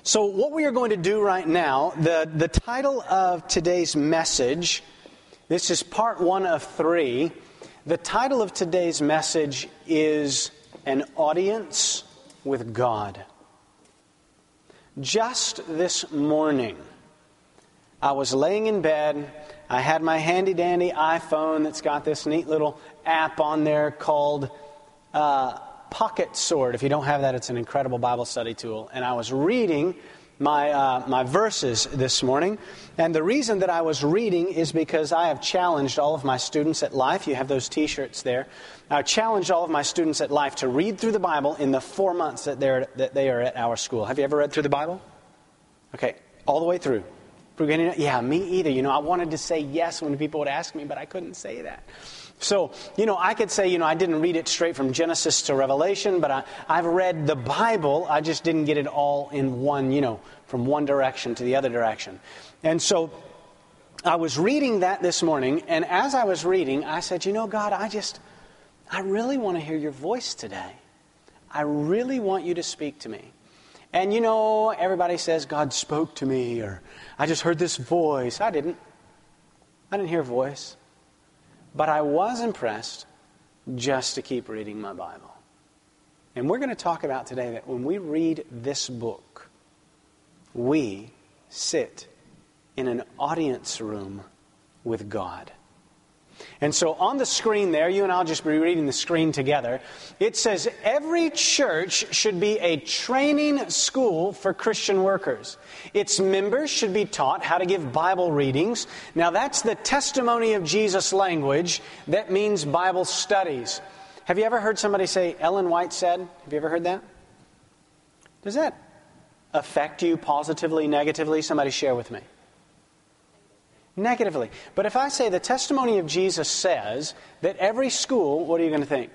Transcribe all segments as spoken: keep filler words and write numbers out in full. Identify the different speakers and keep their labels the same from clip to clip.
Speaker 1: So what we are going to do right now, the, the title of today's message, this is part one of three. The title of today's message is An Audience with God. Just this morning, I was laying in bed. I had my handy-dandy iPhone that's got this neat little app on there called uh, Pocket Sword. If you don't have that, it's an incredible Bible study tool. And I was reading my uh, my verses this morning. And the reason that I was reading is because I have challenged all of my students at Life. You have those T-shirts there. I've challenged all of my students at Life to read through the Bible in the four months that they're that they are at our school. Have you ever read through the Bible? Okay, all the way through. Beginning, yeah, me either. You know, I wanted to say yes when people would ask me, but I couldn't say that. So, you know, I could say, you know, I didn't read it straight from Genesis to Revelation, but I, I've read the Bible. I just didn't get it all in one, you know, from one direction to the other direction. And so I was reading that this morning, and as I was reading, I said, you know, God, I just, I really want to hear your voice today. I really want you to speak to me. And, you know, everybody says, God spoke to me, or I just heard this voice. I didn't. I didn't hear a voice. But I was impressed just to keep reading my Bible. And we're going to talk about today that when we read this book, we sit in an audience room with God. And so on the screen there, you and I'll just be reading the screen together. It says, every church should be a training school for Christian workers. Its members should be taught how to give Bible readings. Now that's the testimony of Jesus language. That means Bible studies. Have you ever heard somebody say, Ellen White said? Have you ever heard that? Does that affect you positively, negatively? Somebody share with me. Negatively. But if I say the testimony of Jesus says that every school, what are you going to think?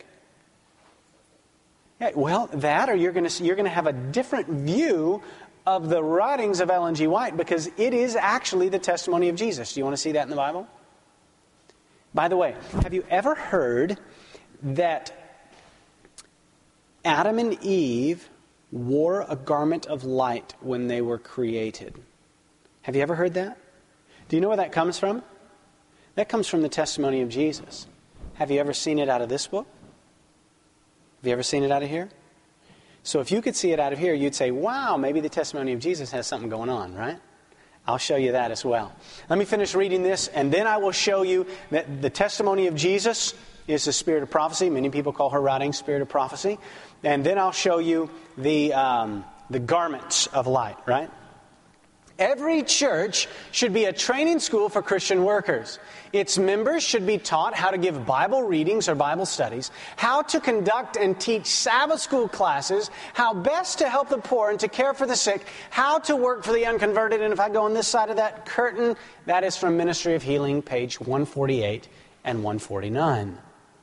Speaker 1: Yeah, well, that or you're going to you're going to have a different view of the writings of Ellen G. White because it is actually the testimony of Jesus. Do you want to see that in the Bible? By the way, have you ever heard that Adam and Eve wore a garment of light when they were created? Have you ever heard that? Do you know where that comes from? That comes from the testimony of Jesus. Have you ever seen it out of this book? Have you ever seen it out of here? So if you could see it out of here, you'd say, wow, maybe the testimony of Jesus has something going on, right? I'll show you that as well. Let me finish reading this, and then I will show you that the testimony of Jesus is the spirit of prophecy. Many people call her writing spirit of prophecy. And then I'll show you the um, the garments of light, right? Every church should be a training school for Christian workers. Its members should be taught how to give Bible readings or Bible studies, how to conduct and teach Sabbath school classes, how best to help the poor and to care for the sick, how to work for the unconverted. And if I go on this side of that curtain, that is from Ministry of Healing, page one forty-eight and one forty-nine.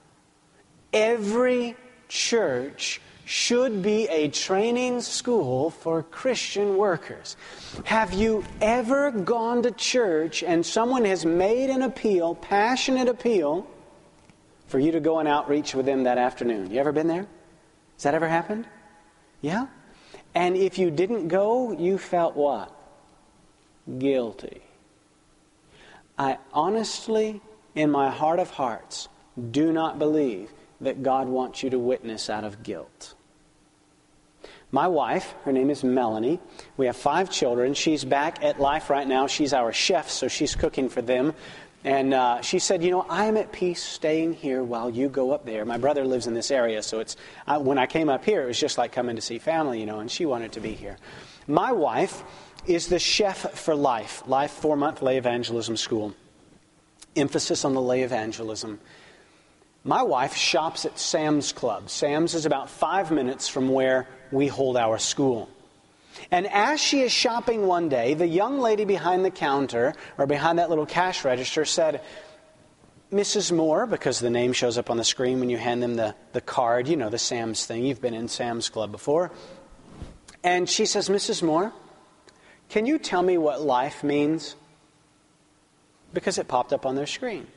Speaker 1: Every church should be a training school for Christian workers. Have you ever gone to church and someone has made an appeal, passionate appeal, for you to go and outreach with them that afternoon? You ever been there? Has that ever happened? Yeah? And if you didn't go, you felt what? Guilty. I honestly, in my heart of hearts, do not believe that God wants you to witness out of guilt. My wife, her name is Melanie. We have five children. She's back at Life right now. She's our chef, so she's cooking for them. And uh, she said, you know, I am at peace staying here while you go up there. My brother lives in this area, so it's I, when I came up here, it was just like coming to see family, you know, and she wanted to be here. My wife is the chef for Life, Life four-month lay evangelism school. Emphasis on the lay evangelism. My wife shops at Sam's Club. Sam's is about five minutes from where we hold our school. And as she is shopping one day, the young lady behind the counter, or behind that little cash register, said, Missus Moore, because the name shows up on the screen when you hand them the, the card, you know, the Sam's thing. You've been in Sam's Club before. And she says, Missus Moore, can you tell me what life means? Because it popped up on their screen.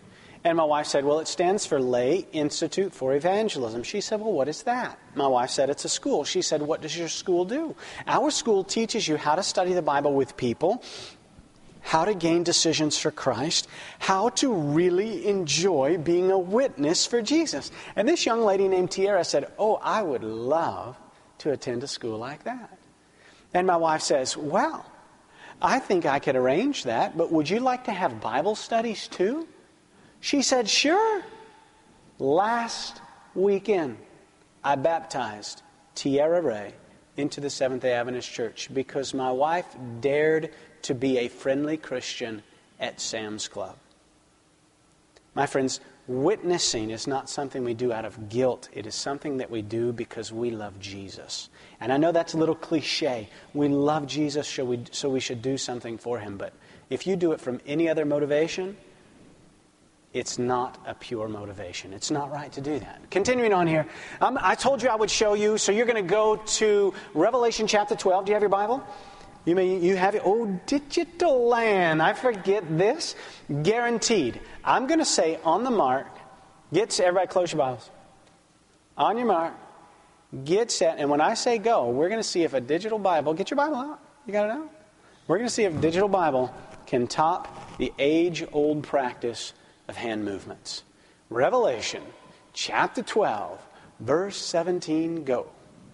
Speaker 1: And my wife said, well, it stands for Lay Institute for Evangelism. She said, well, what is that? My wife said, it's a school. She said, what does your school do? Our school teaches you how to study the Bible with people, how to gain decisions for Christ, how to really enjoy being a witness for Jesus. And this young lady named Tiara said, oh, I would love to attend a school like that. And my wife says, well, I think I could arrange that, but would you like to have Bible studies too? She said, sure. Last weekend, I baptized Tiara Ray into the Seventh-day Adventist Church because my wife dared to be a friendly Christian at Sam's Club. My friends, witnessing is not something we do out of guilt. It is something that we do because we love Jesus. And I know that's a little cliche. We love Jesus, so we, so we should do something for Him. But if you do it from any other motivation, it's not a pure motivation. It's not right to do that. Continuing on here, um, I told you I would show you, so you're going to go to Revelation chapter twelve. Do you have your Bible? You may you have it. Oh, digital land. I forget this. Guaranteed. I'm going to say on the mark, get set. Everybody close your Bibles. On your mark, get set. And when I say go, we're going to see if a digital Bible, get your Bible out. You got it out? We're going to see if a digital Bible can top the age-old practice of hand movements. Revelation chapter twelve, verse seventeen, go.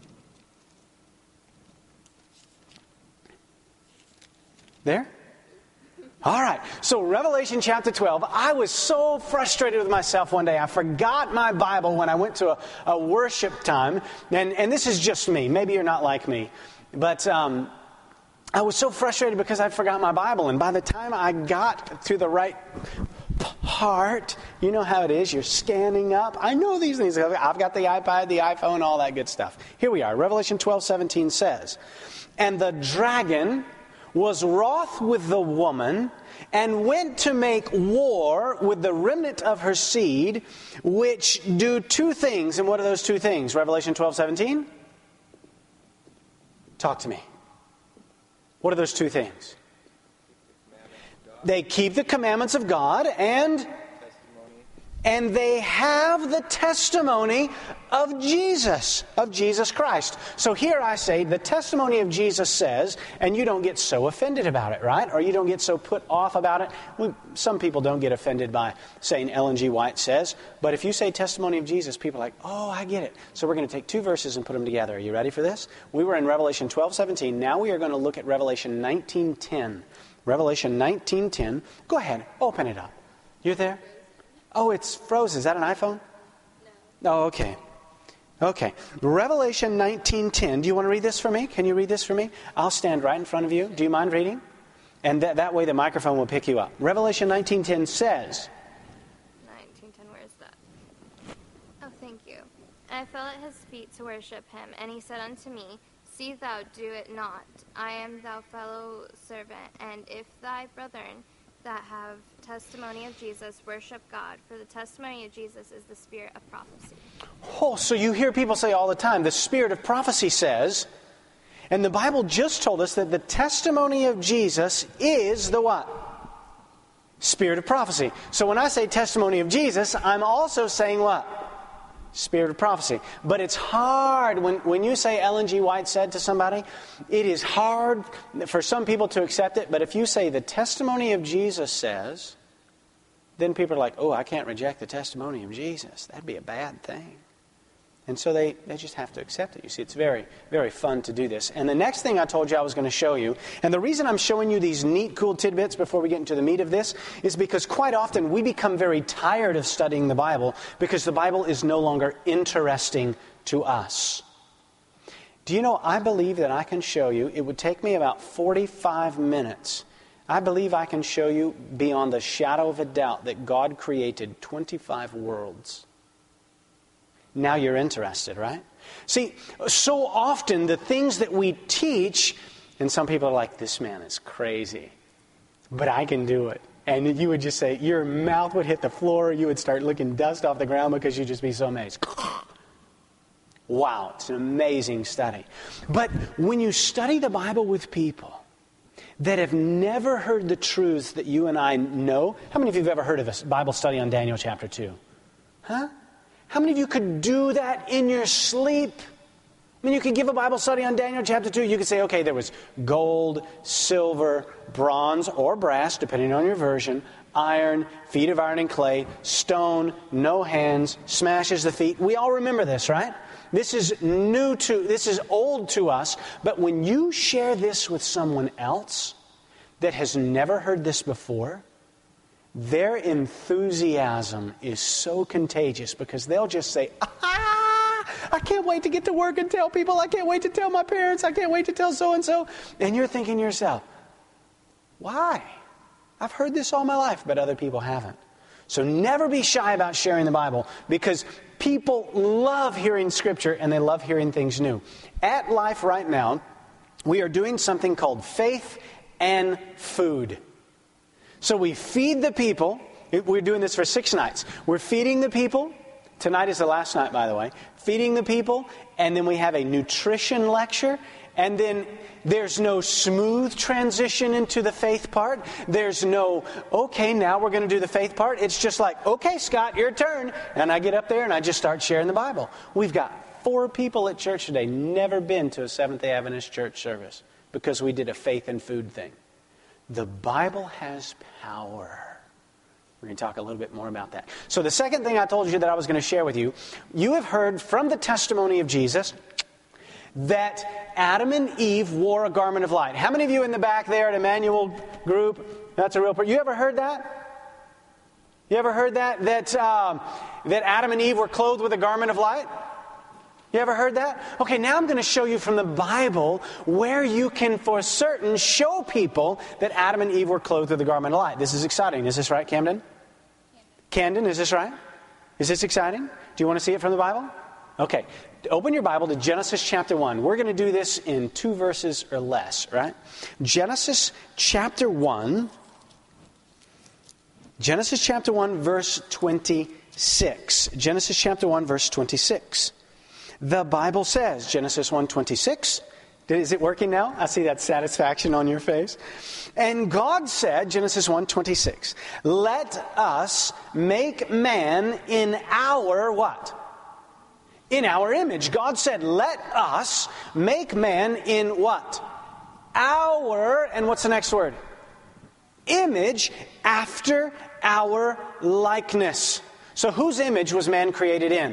Speaker 1: There? All right. So Revelation chapter twelve, I was so frustrated with myself one day. I forgot my Bible when I went to a, a worship time. And, and this is just me. Maybe you're not like me. But um, I was so frustrated because I forgot my Bible. And by the time I got to the right part, you know how it is. You're scanning up. I know these things. I've got the iPad, the iPhone, all that good stuff. Here we are. Revelation twelve seventeen says, and the dragon was wroth with the woman and went to make war with the remnant of her seed, which do two things. And what are those two things? Revelation twelve seventeen? Talk to me. What are those two things? They keep the commandments of God and and they have the testimony of Jesus, of Jesus Christ. So here I say the testimony of Jesus says, and you don't get so offended about it, right? Or you don't get so put off about it. We, some people don't get offended by saying Ellen G. White says, but if you say testimony of Jesus, people are like, oh, I get it. So we're going to take two verses and put them together. Are you ready for this? We were in Revelation twelve seventeen. Now we are going to look at Revelation nineteen ten. Revelation nineteen ten. Go ahead, open it up. You're there? Oh, it's frozen. Is that an iPhone? No. Oh, okay. Okay. Revelation nineteen ten. Do you want to read this for me? Can you read this for me? I'll stand right in front of you. Do you mind reading? And that, that way the microphone will pick you up. Revelation nineteen ten says...
Speaker 2: nineteen ten, where is that? Oh, thank you. And I fell at his feet to worship him, and he said unto me, see thou do it not. I am thy fellow servant, and if thy brethren that have testimony of Jesus worship God, for the testimony of Jesus is the spirit of prophecy.
Speaker 1: Oh, so you hear people say all the time, the spirit of prophecy says, and the Bible just told us that the testimony of Jesus is the what? Spirit of prophecy. So when I say testimony of Jesus, I'm also saying what? Spirit of prophecy. But it's hard when, when you say Ellen G. White said to somebody, it is hard for some people to accept it. But if you say the testimony of Jesus says, then people are like, oh, I can't reject the testimony of Jesus. That'd be a bad thing. And so they, they just have to accept it. You see, it's very, very fun to do this. And the next thing I told you I was going to show you, and the reason I'm showing you these neat, cool tidbits before we get into the meat of this, is because quite often we become very tired of studying the Bible because the Bible is no longer interesting to us. Do you know, I believe that I can show you, it would take me about forty-five minutes. I believe I can show you beyond the shadow of a doubt that God created twenty-five worlds. Now you're interested, right? See, so often the things that we teach, and some people are like, this man is crazy, but I can do it. And you would just say, your mouth would hit the floor, you would start licking dust off the ground because you'd just be so amazed. Wow, it's an amazing study. But when you study the Bible with people, that have never heard the truths that you and I know. How many of you have ever heard of a Bible study on Daniel chapter two? Huh? How many of you could do that in your sleep? I mean, you could give a Bible study on Daniel chapter two. You could say, okay, there was gold, silver, bronze, or brass, depending on your version, iron, feet of iron and clay, stone, no hands, smashes the feet. We all remember this, right? This is new to, this is old to us. But when you share this with someone else that has never heard this before, their enthusiasm is so contagious because they'll just say, ah, I can't wait to get to work and tell people. I can't wait to tell my parents. I can't wait to tell so-and-so. And you're thinking to yourself, why? I've heard this all my life, but other people haven't. So never be shy about sharing the Bible because people love hearing Scripture and they love hearing things new. At Life right now, we are doing something called Faith and Food. So we feed the people. We're doing this for six nights. We're feeding the people. Tonight is the last night, by the way. Feeding the people. And then we have a nutrition lecture. And then there's no smooth transition into the faith part. There's no, okay, now we're going to do the faith part. It's just like, okay, Scott, your turn. And I get up there and I just start sharing the Bible. We've got four people at church today, never been to a Seventh-day Adventist church service because we did a faith and food thing. The Bible has power. We're going to talk a little bit more about that. So the second thing I told you that I was going to share with you, you have heard from the testimony of Jesus that Adam and Eve wore a garment of light. How many of you in the back there at Emmanuel group, that's a real person, you ever heard that? You ever heard that? That, um, that Adam and Eve were clothed with a garment of light? You ever heard that? Okay, now I'm going to show you from the Bible where you can for certain show people that Adam and Eve were clothed with the garment of light. This is exciting. Is this right, Camden? Camden, is this right? Is this exciting? Do you want to see it from the Bible? Okay, open your Bible to Genesis chapter one. We're going to do this in two verses or less, right? Genesis chapter one. Genesis chapter one, verse twenty-six. Genesis chapter one, verse twenty-six. The Bible says, Genesis one twenty-six. Is it working now? I see that satisfaction on your face. And God said, Genesis one twenty-six, let us make man in our what? In our image. God said, let us make man in what? Our, and what's the next word? Image, after our likeness. So whose image was man created in?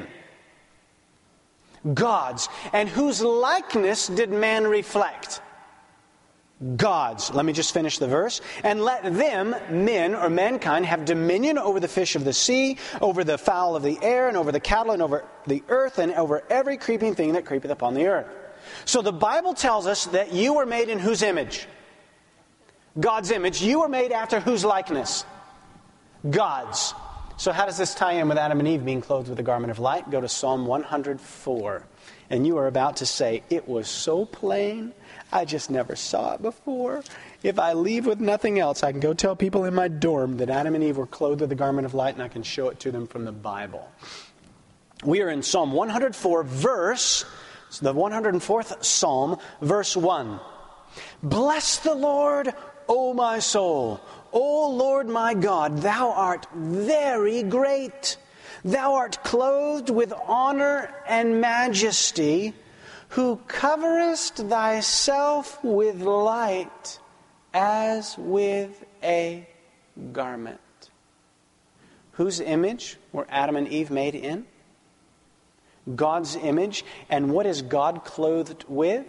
Speaker 1: God's. And whose likeness did man reflect? God's. Let me just finish the verse. And let them, men or mankind, have dominion over the fish of the sea, over the fowl of the air, and over the cattle, and over the earth, and over every creeping thing that creepeth upon the earth. So the Bible tells us that you were made in whose image? God's image. You were made after whose likeness? God's. So how does this tie in with Adam and Eve being clothed with the garment of light? Go to Psalm one hundred four. And you are about to say, it was so plain, I just never saw it before. If I leave with nothing else, I can go tell people in my dorm that Adam and Eve were clothed with the garment of light, and I can show it to them from the Bible. We are in Psalm one hundred four, verse, the one hundred fourth Psalm, verse one. Bless the Lord, O my soul. O Lord my God, thou art very great. Thou art clothed with honor and majesty, who coverest thyself with light as with a garment. Whose image were Adam and Eve made in? God's image. And what is God clothed with?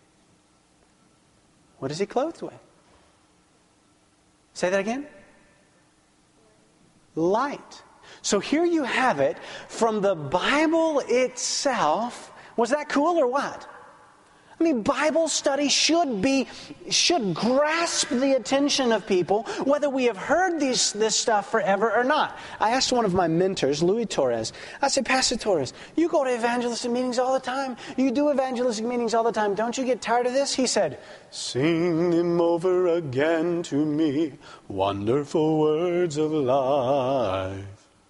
Speaker 1: What is he clothed with? Say that again. Light. So here you have it from the Bible itself. Was that cool or what? I mean, Bible study should be, should grasp the attention of people, whether we have heard these, this stuff forever or not. I asked one of my mentors, Louis Torres, I said, Pastor Torres, you go to evangelistic meetings all the time. You do evangelistic meetings all the time. Don't you get tired of this? He said, sing them over again to me, wonderful words of life.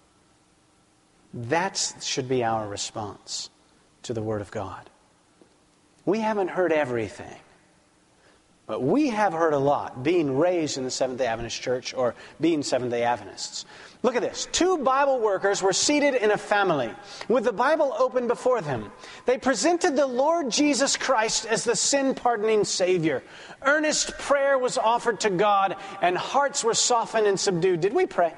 Speaker 1: That should be our response to the Word of God. We haven't heard everything. But we have heard a lot being raised in the Seventh-day Adventist Church or being Seventh-day Adventists. Look at this. Two Bible workers were seated in a family with the Bible open before them. They presented the Lord Jesus Christ as the sin-pardoning Savior. Earnest prayer was offered to God, and hearts were softened and subdued. Did we pray?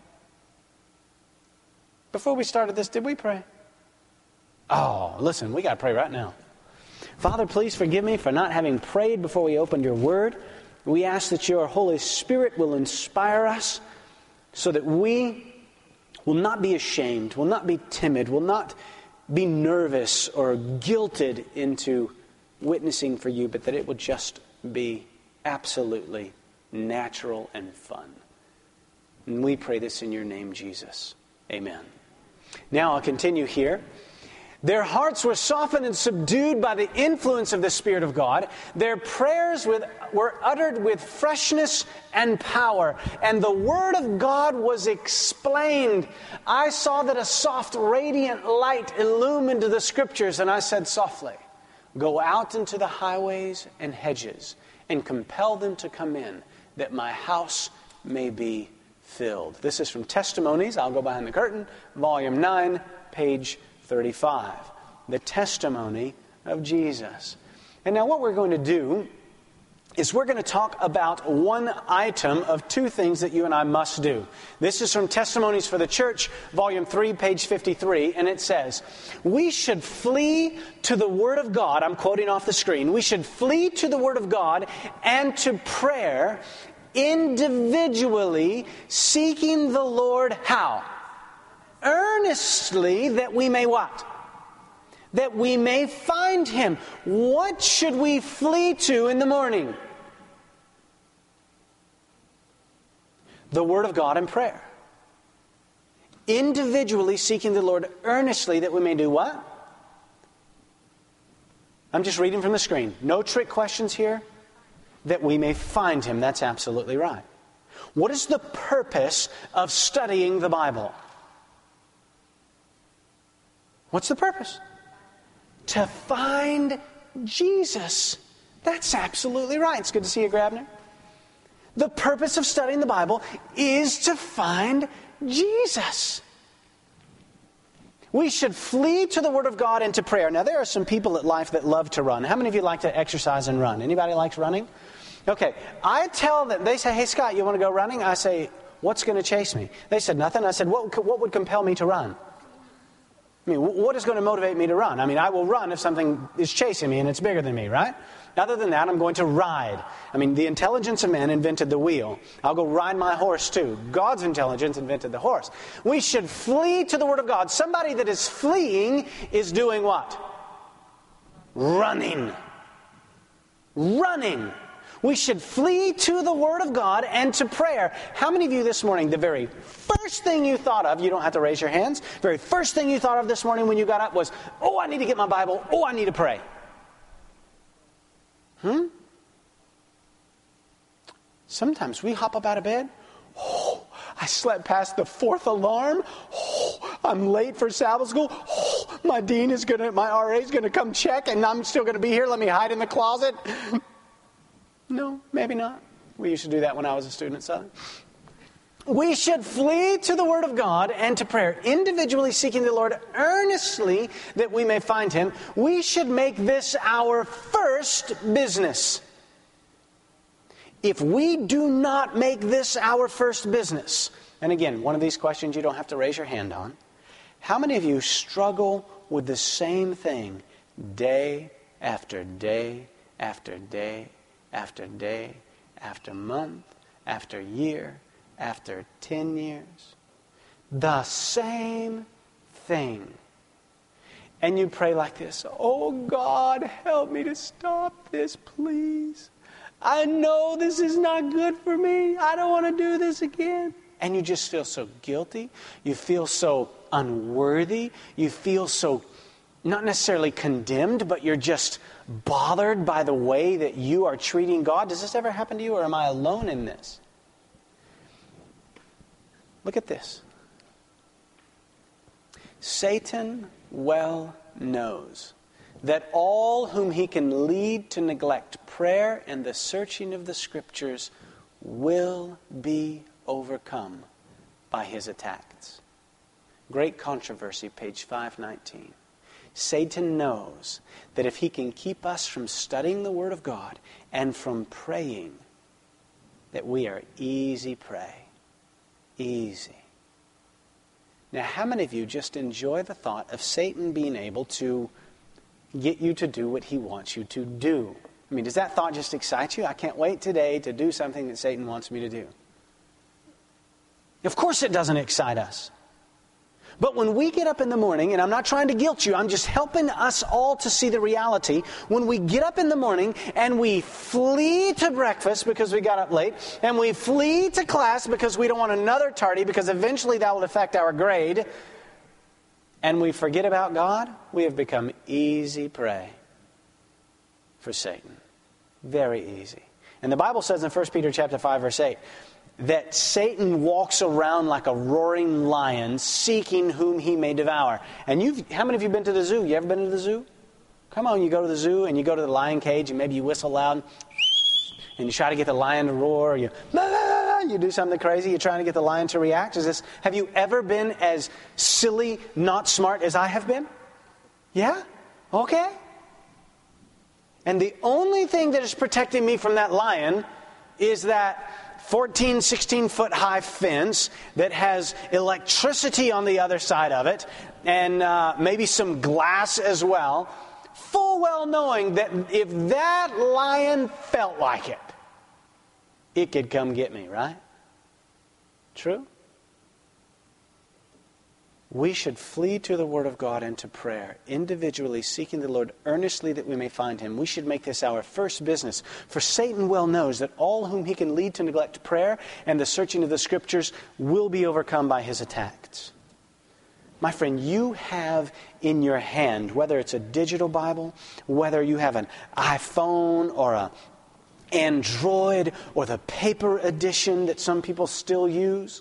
Speaker 1: Before we started this, did we pray? Oh, listen, we got to pray right now. Father, please forgive me for not having prayed before we opened your word. We ask that your Holy Spirit will inspire us so that we will not be ashamed, will not be timid, will not be nervous or guilted into witnessing for you, but that it will just be absolutely natural and fun. And we pray this in your name, Jesus. Amen. Now I'll continue here. Their hearts were softened and subdued by the influence of the Spirit of God. Their prayers with, were uttered with freshness and power. And the Word of God was explained. I saw that a soft, radiant light illumined the Scriptures. And I said softly, "Go out into the highways and hedges and compel them to come in, that my house may be filled." This is from Testimonies. I'll go behind the curtain. Volume nine, page thirty-five. The testimony of Jesus. And now what we're going to do is we're going to talk about one item of two things that you and I must do. This is from Testimonies for the Church, Volume three, page fifty-three, and it says, we should flee to the Word of God. I'm quoting off the screen. We should flee to the Word of God and to prayer individually, seeking the Lord how? Earnestly, that we may what? That we may find Him. What should we flee to in the morning? The Word of God and prayer. Individually seeking the Lord earnestly, that we may do what? I'm just reading from the screen. No trick questions here. That we may find Him. That's absolutely right. What is the purpose of studying the Bible? What's the purpose? To find Jesus. That's absolutely right. It's good to see you, Grabner. The purpose of studying the Bible is to find Jesus. We should flee to the Word of God and to prayer. Now, there are some people at life that love to run. How many of you like to exercise and run? Anybody likes running? Okay. I tell them, they say, "Hey, Scott, you want to go running?" I say, "What's going to chase me?" They said, "Nothing." I said, what, what would compel me to run? I mean, what is going to motivate me to run? I mean, I will run if something is chasing me and it's bigger than me, right? Other than that, I'm going to ride. I mean, the intelligence of man invented the wheel. I'll go ride my horse too. God's intelligence invented the horse. We should flee to the Word of God. Somebody that is fleeing is doing what? Running. Running. We should flee to the Word of God and to prayer. How many of you this morning, the very first thing you thought of, you don't have to raise your hands, very first thing you thought of this morning when you got up was, oh, I need to get my Bible, oh, I need to pray. Hmm? Sometimes we hop up out of bed, oh, I slept past the fourth alarm, oh, I'm late for Sabbath school, oh, my dean is going to, my R A is going to come check and I'm still going to be here, let me hide in the closet. No, maybe not. We used to do that when I was a student at Southern. We should flee to the Word of God and to prayer, individually seeking the Lord earnestly that we may find Him. We should make this our first business. If we do not make this our first business, and again, one of these questions you don't have to raise your hand on, how many of you struggle with the same thing day after day after day after day, after month, after year, after ten years? The same thing. And you pray like this, oh God, help me to stop this, please. I know this is not good for me. I don't want to do this again. And you just feel so guilty. You feel so unworthy. You feel so not necessarily condemned, but you're just bothered by the way that you are treating God. Does this ever happen to you, or am I alone in this? Look at this. Satan well knows that all whom he can lead to neglect prayer and the searching of the Scriptures will be overcome by his attacks. Great Controversy, page five nineteen. Satan knows that if he can keep us from studying the Word of God and from praying, that we are easy prey. Easy. Now, how many of you just enjoy the thought of Satan being able to get you to do what he wants you to do? I mean, does that thought just excite you? I can't wait today to do something that Satan wants me to do. Of course it doesn't excite us. But when we get up in the morning, and I'm not trying to guilt you, I'm just helping us all to see the reality. When we get up in the morning and we flee to breakfast because we got up late, and we flee to class because we don't want another tardy because eventually that will affect our grade, and we forget about God, we have become easy prey for Satan. Very easy. And the Bible says in First Peter chapter five, verse eight, that Satan walks around like a roaring lion, seeking whom he may devour. And you've, how many of you been to the zoo? You ever been to the zoo? Come on, you go to the zoo and you go to the lion cage and maybe you whistle loud and you try to get the lion to roar. Or you, you do something crazy. You're trying to get the lion to react. Is this? Have you ever been as silly, not smart as I have been? Yeah? Okay. And the only thing that is protecting me from that lion is that fourteen, sixteen foot high fence that has electricity on the other side of it, and uh, maybe some glass as well, full well knowing that if that lion felt like it, it could come get me, right? True? We should flee to the Word of God and to prayer, individually seeking the Lord earnestly that we may find Him. We should make this our first business. For Satan well knows that all whom he can lead to neglect prayer and the searching of the Scriptures will be overcome by his attacks. My friend, you have in your hand, whether it's a digital Bible, whether you have an iPhone or an Android or the paper edition that some people still use,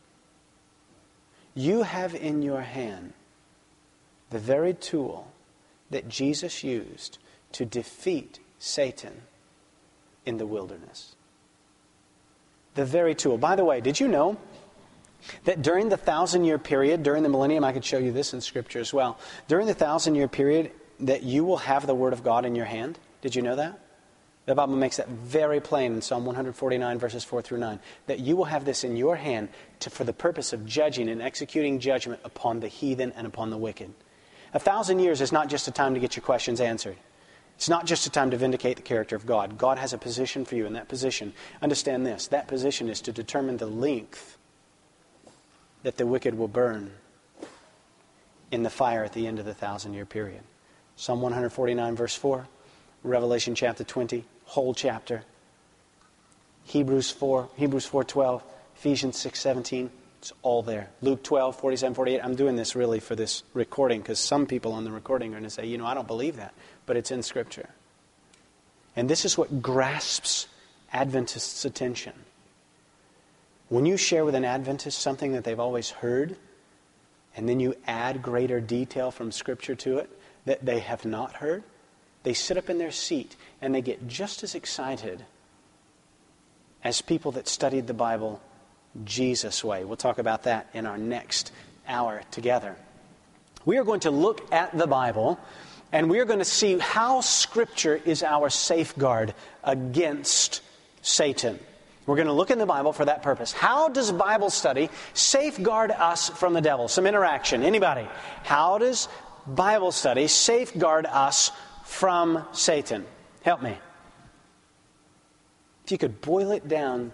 Speaker 1: you have in your hand the very tool that Jesus used to defeat Satan in the wilderness. The very tool. By the way, did you know that during the thousand-year period, during the millennium, I could show you this in Scripture as well, during the thousand-year period that you will have the Word of God in your hand? Did you know that? The Bible makes that very plain in Psalm one forty-nine, verses four through nine, that you will have this in your hand to, for the purpose of judging and executing judgment upon the heathen and upon the wicked. A thousand years is not just a time to get your questions answered. It's not just a time to vindicate the character of God. God has a position for you, and that position, understand this, that position is to determine the length that the wicked will burn in the fire at the end of the thousand-year period. Psalm one forty-nine, verse four, Revelation chapter twenty, whole chapter. Hebrews four, Hebrews four twelve, Ephesians six seventeen. It's all there. Luke twelve, forty-seven, forty-eight. I'm doing this really for this recording because some people on the recording are going to say, you know, I don't believe that. But it's in Scripture. And this is what grasps Adventists' attention. When you share with an Adventist something that they've always heard, and then you add greater detail from Scripture to it that they have not heard, they sit up in their seat and they get just as excited as people that studied the Bible Jesus' way. We'll talk about that in our next hour together. We are going to look at the Bible and we are going to see how Scripture is our safeguard against Satan. We're going to look in the Bible for that purpose. How does Bible study safeguard us from the devil? Some interaction. Anybody? How does Bible study safeguard us from Satan? Help me. If you could boil it down.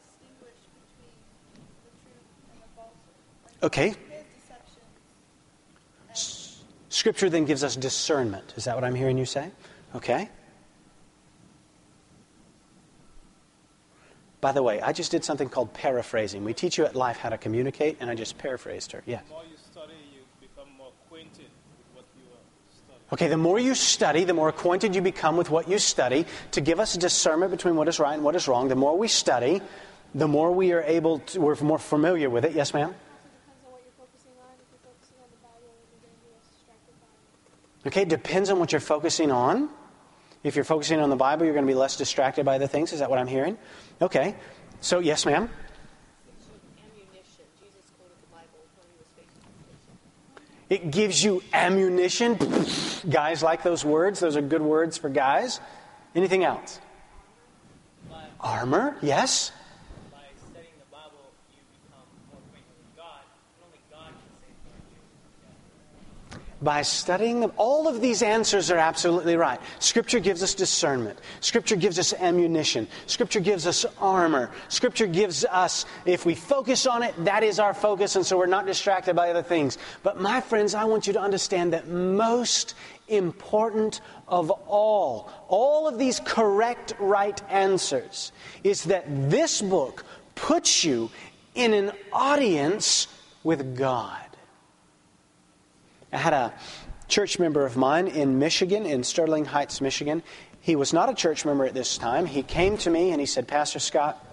Speaker 1: Okay. Scripture then gives us discernment. Is that what I'm hearing you say? Okay. By the way, I just did something called paraphrasing. We teach you at Life how to communicate, and I just paraphrased her. Yes.
Speaker 3: The more you study, you become more acquainted with what you are studying.
Speaker 1: Okay, the more you study, the more acquainted you become with what you study. To give us discernment between what is right and what is wrong, the more we study, the more we are able to, we're more familiar with it. Yes, ma'am? Okay, depends on what you're focusing on. If you're focusing on the Bible, you're going to be less distracted by other things. Is that what I'm hearing? Okay. So, yes, ma'am?
Speaker 4: Ammunition. Jesus quoted the Bible when he was facing temptation.
Speaker 1: It gives you ammunition. Guys like those words. Those are good words for guys. Anything else? Armor, yes.
Speaker 5: By studying the Bible, you become more acquainted with God. And only God can save you.
Speaker 1: By studying them, all of these answers are absolutely right. Scripture gives us discernment. Scripture gives us ammunition. Scripture gives us armor. Scripture gives us, if we focus on it, that is our focus, and so we're not distracted by other things. But my friends, I want you to understand that most important of all, all of these correct, right answers, is that this book puts you in an audience with God. I had a church member of mine in Michigan, in Sterling Heights, Michigan. He was not a church member at this time. He came to me and he said, Pastor Scott,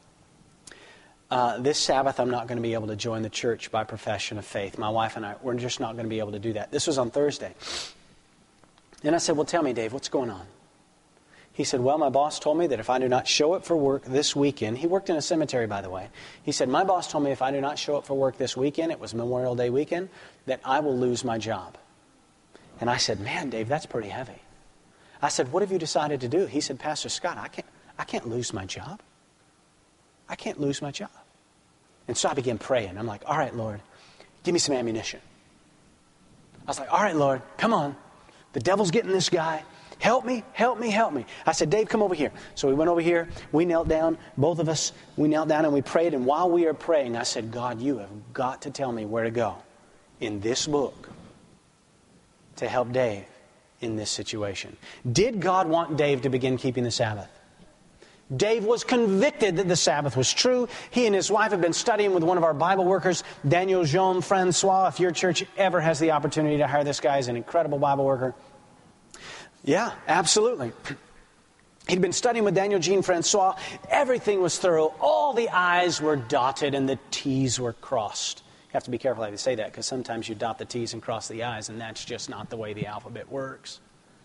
Speaker 1: uh, this Sabbath I'm not going to be able to join the church by profession of faith. My wife and I, we're just not going to be able to do that. This was on Thursday. And I said, well, tell me, Dave, what's going on? He said, well, my boss told me that if I do not show up for work this weekend, he worked in a cemetery, by the way. He said, my boss told me if I do not show up for work this weekend, it was Memorial Day weekend, that I will lose my job. And I said, man, Dave, that's pretty heavy. I said, what have you decided to do? He said, Pastor Scott, I can't, I can't lose my job. I can't lose my job. And so I began praying. I'm like, all right, Lord, give me some ammunition. I was like, all right, Lord, come on. The devil's getting this guy. Help me, help me, help me. I said, Dave, come over here. So we went over here. We knelt down. Both of us, we knelt down and we prayed. And while we are praying, I said, God, you have got to tell me where to go in this book to help Dave in this situation. Did God want Dave to begin keeping the Sabbath? Dave was convicted that the Sabbath was true. He and his wife have been studying with one of our Bible workers, Daniel Jean Francois. If your church ever has the opportunity to hire this guy, he's an incredible Bible worker. Yeah, absolutely. He'd been studying with Daniel Jean Francois. Everything was thorough. All the I's were dotted and the T's were crossed. You have to be careful how you say that, because sometimes you dot the T's and cross the I's, and that's just not the way the alphabet works.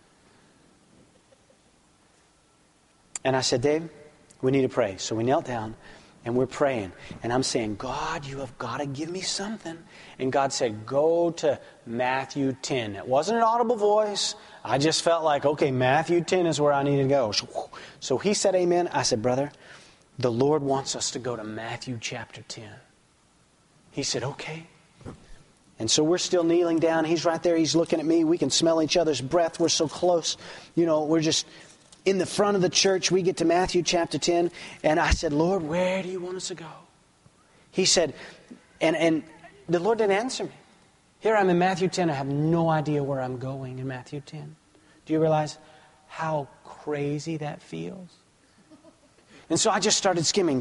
Speaker 1: And I said, Dave, we need to pray. So we knelt down and we're praying. And I'm saying, God, you have got to give me something. And God said, go to Matthew ten. It wasn't an audible voice. I just felt like, okay, Matthew ten is where I need to go. So he said amen. I said, brother, the Lord wants us to go to Matthew chapter ten. He said, okay. And so we're still kneeling down. He's right there. He's looking at me. We can smell each other's breath. We're so close. You know, we're just in the front of the church. We get to Matthew chapter ten. And I said, Lord, where do you want us to go? He said, and, and the Lord didn't answer me. Here I'm in Matthew ten. I have no idea where I'm going in Matthew ten. Do you realize how crazy that feels? And so I just started skimming.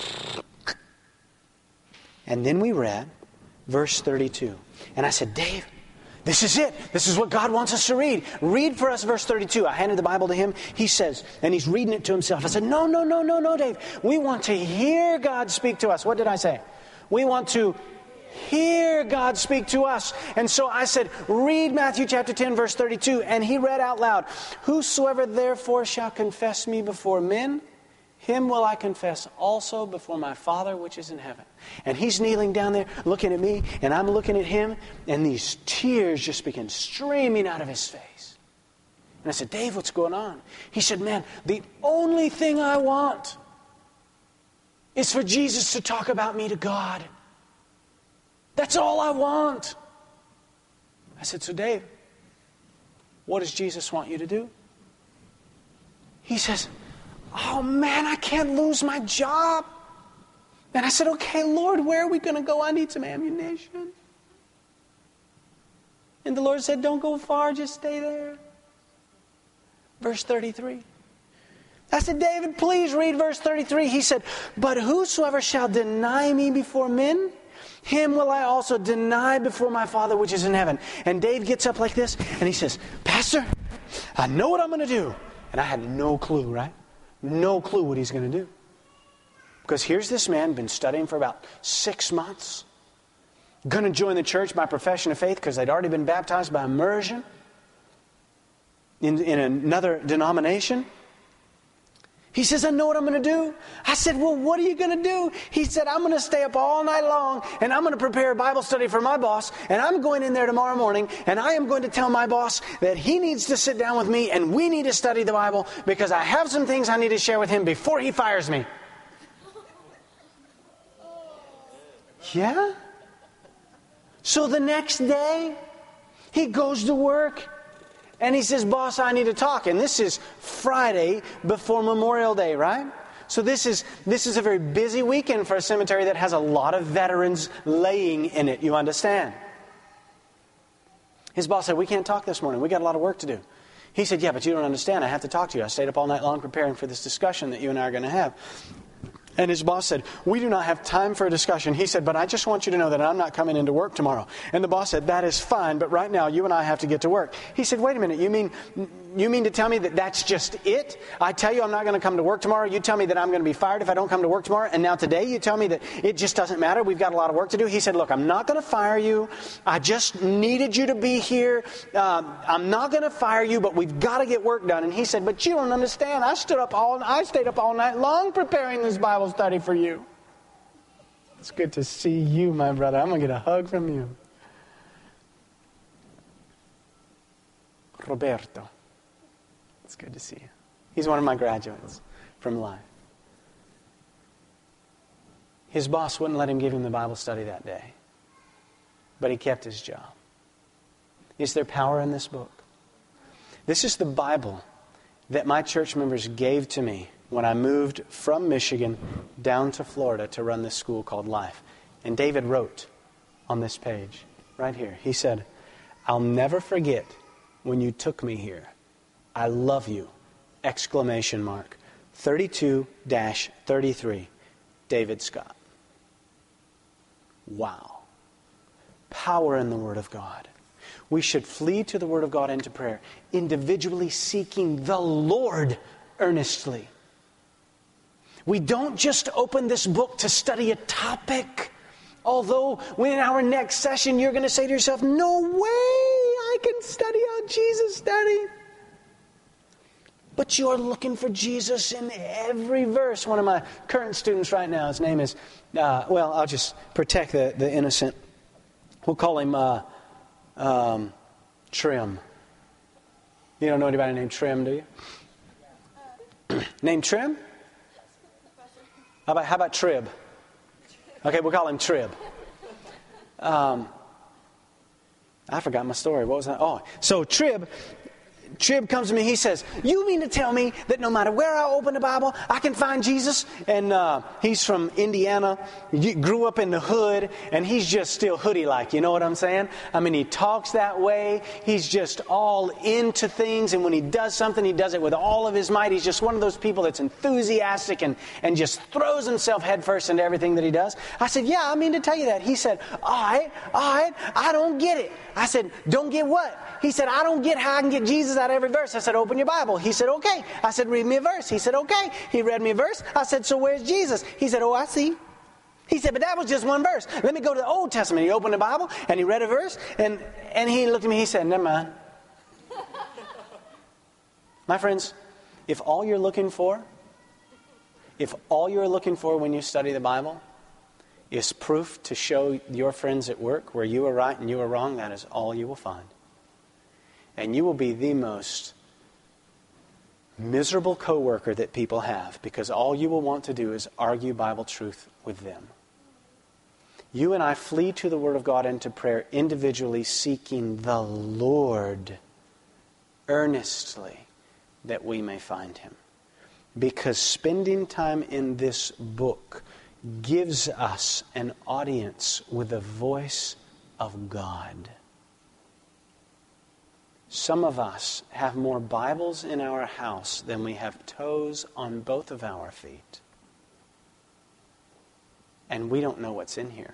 Speaker 1: And then we read verse thirty-two. And I said, Dave, this is it. This is what God wants us to read. Read for us verse thirty-two. I handed the Bible to him. He says, and he's reading it to himself. I said, no, no, no, no, no, Dave. We want to hear God speak to us. What did I say? We want to hear God speak to us. And so I said, read Matthew chapter ten, verse thirty-two. And he read out loud, whosoever therefore shall confess me before men, him will I confess also before my Father which is in heaven. And he's kneeling down there looking at me, and I'm looking at him, and these tears just begin streaming out of his face. And I said, Dave, what's going on? He said, man, the only thing I want is for Jesus to talk about me to God. That's all I want. I said, so Dave, what does Jesus want you to do? He says, oh man, I can't lose my job. And I said, okay, Lord, where are we going to go? I need some ammunition. And the Lord said, don't go far, just stay there. Verse thirty-three. I said, David, please read verse thirty-three. He said, but whosoever shall deny me before men, him will I also deny before my Father which is in heaven. And Dave gets up like this, and he says, Pastor, I know what I'm going to do. And I had no clue, right? No clue what he's going to do. Because here's this man, been studying for about six months. Going to join the church by profession of faith because they'd already been baptized by immersion. in, in another denomination. He says, I know what I'm going to do. I said, well, what are you going to do? He said, I'm going to stay up all night long and I'm going to prepare a Bible study for my boss, and I'm going in there tomorrow morning and I am going to tell my boss that he needs to sit down with me and we need to study the Bible because I have some things I need to share with him before he fires me. Yeah? So the next day, he goes to work. And he says, boss, I need to talk. And this is Friday before Memorial Day, right? So this is this is a very busy weekend for a cemetery that has a lot of veterans laying in it. You understand? His boss said, we can't talk this morning. We got a lot of work to do. He said, yeah, but you don't understand. I have to talk to you. I stayed up all night long preparing for this discussion that you and I are going to have. And his boss said, we do not have time for a discussion. He said, but I just want you to know that I'm not coming into work tomorrow. And the boss said, that is fine, but right now you and I have to get to work. He said, wait a minute, you mean you mean to tell me that that's just it? I tell you I'm not going to come to work tomorrow. You tell me that I'm going to be fired if I don't come to work tomorrow. And now today you tell me that it just doesn't matter. We've got a lot of work to do. He said, look, I'm not going to fire you. I just needed you to be here. Um, I'm not going to fire you, but we've got to get work done. And he said, but you don't understand. I stood up all I stayed up all night long preparing this Bible study for you. It's good to see you, my brother. I'm going to get a hug from you. Roberto. It's good to see you. He's one of my graduates from Life. His boss wouldn't let him give him the Bible study that day. But he kept his job. Is there power in this book? This is the Bible that my church members gave to me when I moved from Michigan down to Florida to run this school called Life. And David wrote on this page, right here, he said, I'll never forget when you took me here. I love you, exclamation mark, thirty-two dash thirty-three, David Scott. Wow. Power in the Word of God. We should flee to the Word of God and to prayer, individually seeking the Lord earnestly. We don't just open this book to study a topic. Although when in our next session you're going to say to yourself, no way I can study how Jesus studied. But you're looking for Jesus in every verse. One of my current students right now, his name is, uh, well, I'll just protect the, the innocent. We'll call him uh, um, Trim. You don't know anybody named Trim, do you? Named Trim? How about, how about Trib? Okay, we'll call him Trib. Um, I forgot my story. What was that? Oh, so Trib, Trib comes to me. He says, you mean to tell me that no matter where I open the Bible, I can find Jesus? And uh, he's from Indiana. He grew up in the hood, and he's just still hoodie-like. You know what I'm saying? I mean, he talks that way. He's just all into things, and when he does something, he does it with all of his might. He's just one of those people that's enthusiastic and, and just throws himself headfirst into everything that he does. I said, yeah, I mean to tell you that. He said, all right, all right, I don't get it. I said, don't get what? He said, I don't get how I can get Jesus out of every verse. I said, open your Bible. He said, okay. I said, read me a verse. He said, okay. He read me a verse. I said, so where's Jesus? He said, oh, I see. He said, but that was just one verse. Let me go to the Old Testament. He opened the Bible and he read a verse and, and he looked at me. He said, never mind. My friends, if all you're looking for, if all you're looking for when you study the Bible is proof to show your friends at work where you are right and you are wrong, that is all you will find. And you will be the most miserable coworker that people have, because all you will want to do is argue Bible truth with them. You and I flee to the Word of God and to prayer individually, seeking the Lord earnestly that we may find Him. Because spending time in this book gives us an audience with the voice of God. Some of us have more Bibles in our house than we have toes on both of our feet. And we don't know what's in here.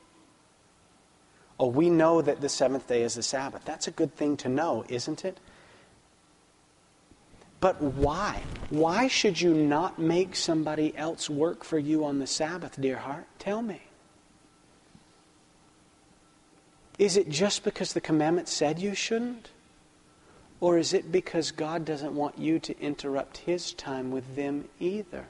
Speaker 1: Oh, we know that the seventh day is the Sabbath. That's a good thing to know, isn't it? But why? Why should you not make somebody else work for you on the Sabbath, dear heart? Tell me. Is it just because the commandment said you shouldn't? Or is it because God doesn't want you to interrupt His time with them either?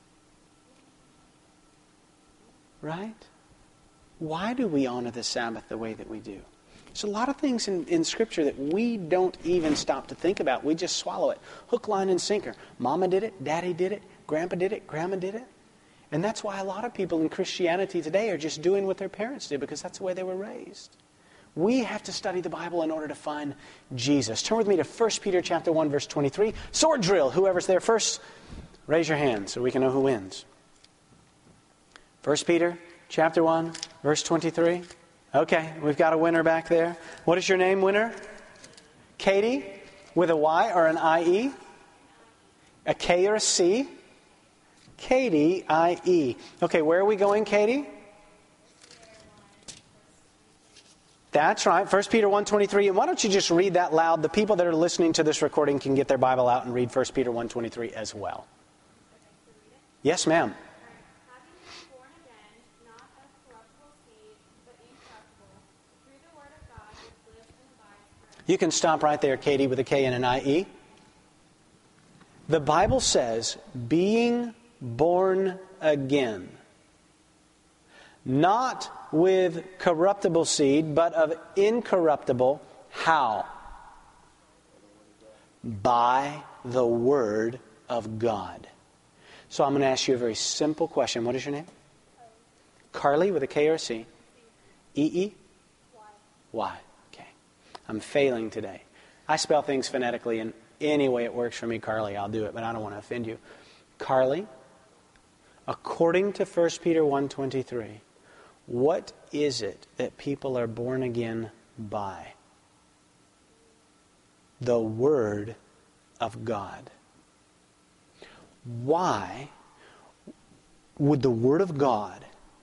Speaker 1: Right? Why do we honor the Sabbath the way that we do? There's a lot of things in, in Scripture that we don't even stop to think about. We just swallow it. Hook, line, and sinker. Mama did it. Daddy did it. Grandpa did it. Grandma did it. And that's why a lot of people in Christianity today are just doing what their parents did, because that's the way they were raised. We have to study the Bible in order to find Jesus. Turn with me to First Peter chapter one, verse twenty-three. Sword drill. Whoever's there first, raise your hand so we can know who wins. First Peter chapter one, verse twenty-three. Okay, we've got a winner back there. What is your name, winner? Katie, with a Y or an I E? A K or a C? Katie, I E. Okay, where are we going, Katie? That's right, First Peter one twenty-three. And why don't you just read that loud? The people that are listening to this recording can get their Bible out and read First Peter one twenty-three as well. Yes, ma'am. You can stop right there, Katie, with a K and an I E. The Bible says, being born again, not with corruptible seed, but of incorruptible. How? By the Word of God. So I'm going to ask you a very simple question. What is your name? Carly, with a K or a C? E E? Y. Okay. I'm failing today. I spell things phonetically, and any way it works for me, Carly, I'll do it, but I don't want to offend you. Carly, according to First Peter one twenty-three, what is it that people are born again by? The Word of God. Why would the Word of God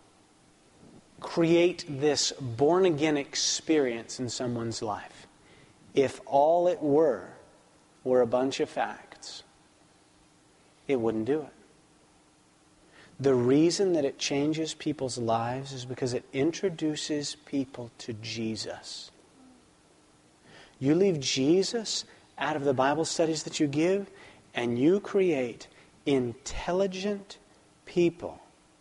Speaker 1: create this born-again experience in someone's life if all it were were a bunch of facts? It wouldn't do it. The reason that it changes people's lives is because it introduces people to Jesus. You leave Jesus out of the Bible studies that you give, and you create intelligent people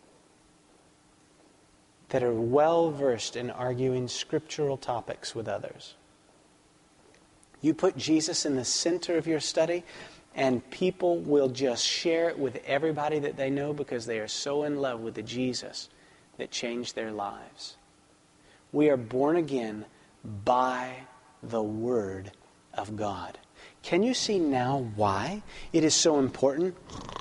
Speaker 1: that are well versed in arguing scriptural topics with others. You put Jesus in the center of your study, and people will just share it with everybody that they know because they are so in love with the Jesus that changed their lives. We are born again by the Word of God. Can you see now why it is so important?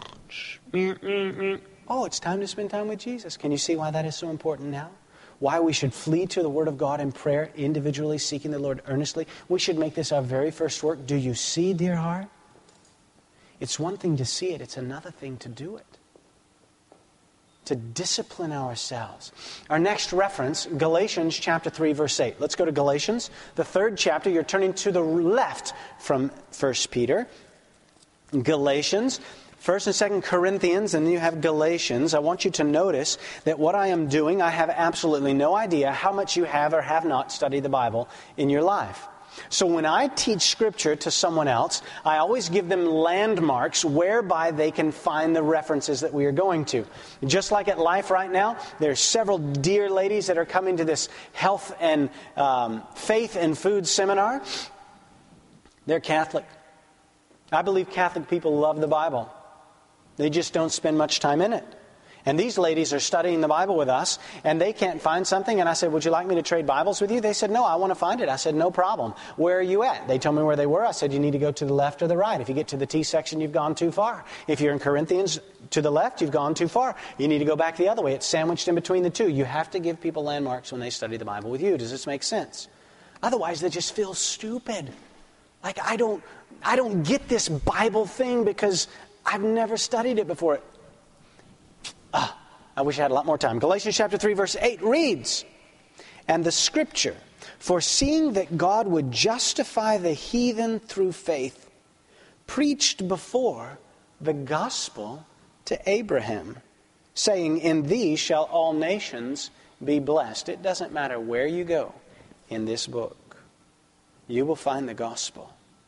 Speaker 1: Oh, it's time to spend time with Jesus. Can you see why that is so important now? Why we should flee to the Word of God in prayer, individually seeking the Lord earnestly. We should make this our very first work. Do you see, dear heart? It's one thing to see it. It's another thing to do it. To discipline ourselves. Our next reference, Galatians chapter three, verse eight. Let's go to Galatians, the third chapter. You're turning to the left from First Peter. Galatians, First and Second Corinthians, and then you have Galatians. I want you to notice that what I am doing, I have absolutely no idea how much you have or have not studied the Bible in your life. So when I teach Scripture to someone else, I always give them landmarks whereby they can find the references that we are going to. Just like at Life right now, there's several dear ladies that are coming to this health and um, faith and food seminar. They're Catholic. I believe Catholic people love the Bible. They just don't spend much time in it. And these ladies are studying the Bible with us, and they can't find something. And I said, would you like me to trade Bibles with you? They said, no, I want to find it. I said, no problem. Where are you at? They told me where they were. I said, you need to go to the left or the right. If you get to the T section, you've gone too far. If you're in Corinthians, to the left, you've gone too far. You need to go back the other way. It's sandwiched in between the two. You have to give people landmarks when they study the Bible with you. Does this make sense? Otherwise, they just feel stupid. Like, I don't, I don't get this Bible thing because I've never studied it before. Ah, I wish I had a lot more time. Galatians chapter three, verse eight reads, and the Scripture, foreseeing that God would justify the heathen through faith, preached before the gospel to Abraham, saying, in thee shall all nations be blessed. It doesn't matter where you go in this book, you will find the gospel.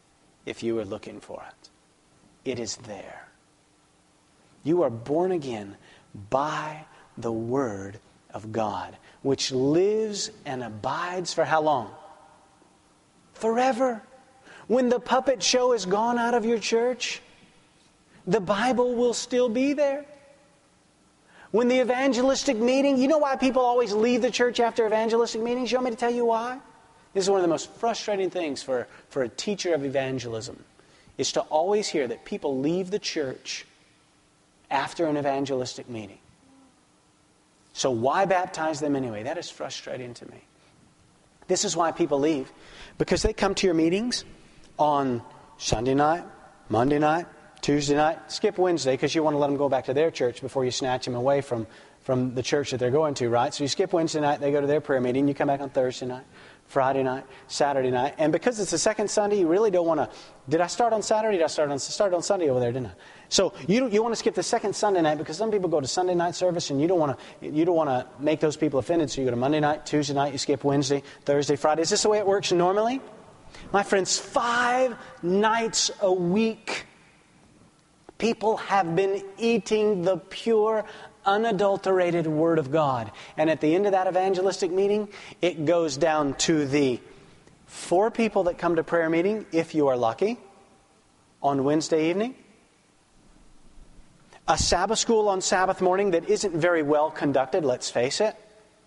Speaker 1: if you are looking for it. It is there. You are born again by the Word of God, which lives and abides for how long? Forever. When the puppet show is gone out of your church, the Bible will still be there. When the evangelistic meeting, you know why people always leave the church after evangelistic meetings? You want me to tell you why? This is one of the most frustrating things for, for a teacher of evangelism, is to always hear that people leave the church after an evangelistic meeting. So why baptize them anyway? That is frustrating to me. This is why people leave. Because they come to your meetings on Sunday night, Monday night, Tuesday night, skip Wednesday because you want to let them go back to their church before you snatch them away from, from the church that they're going to, right? So you skip Wednesday night, they go to their prayer meeting, you come back on Thursday night, Friday night, Saturday night. And because it's the second Sunday, you really don't want to... Did I start on Saturday? Did I start on, started on Sunday over there, didn't I? So you you want to skip the second Sunday night because some people go to Sunday night service and you don't want to you don't want to make those people offended. So you go to Monday night, Tuesday night, you skip Wednesday, Thursday, Friday. Is this the way it works normally? My friends, five nights a week, people have been eating the pure, unadulterated Word of God. And at the end of that evangelistic meeting, it goes down to the four people that come to prayer meeting, if you are lucky, on Wednesday evening. A Sabbath school on Sabbath morning that isn't very well conducted, let's face it.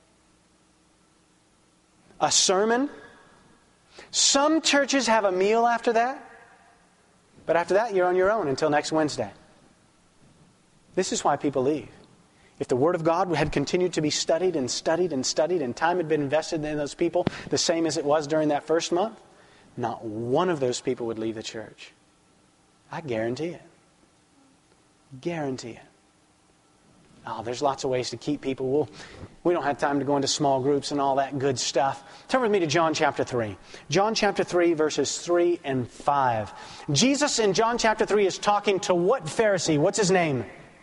Speaker 1: A sermon. Some churches have a meal after that. But after that, you're on your own until next Wednesday. This is why people leave. If the Word of God had continued to be studied and studied and studied and time had been invested in those people the same as it was during that first month, not one of those people would leave the church. I guarantee it. Guarantee it. Oh, there's lots of ways to keep people. We'll, we don't have time to go into small groups and all that good stuff. Turn with me to John chapter three. John chapter three, verses three and five. Jesus in John chapter three is talking to what Pharisee? What's his name?